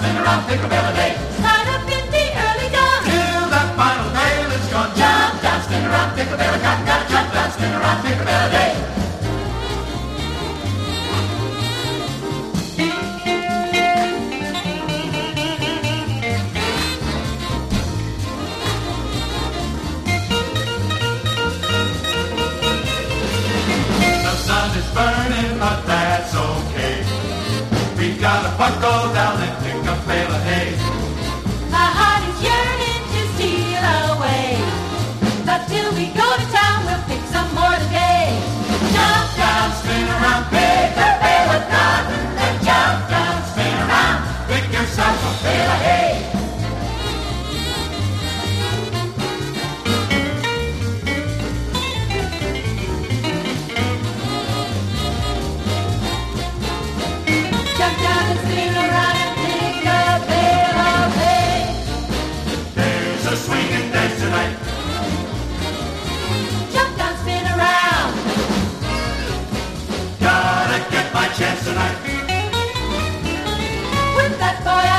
spin around, pick a bell a day. Start up in the early dawn. Till that final bell is gone. Jump down, spin around, pick a bell a cotton. Gotta jump down, spin around, pick a bell a day. The sun is burning, but that's okay. We gotta buckle down and pick a bale of hay. My heart is yearning to steal away, but till we go to town, we'll pick some more today. Jump down, Spin around, pick a bale of cotton, and jump down, spin around, pick yourself a bale of hay.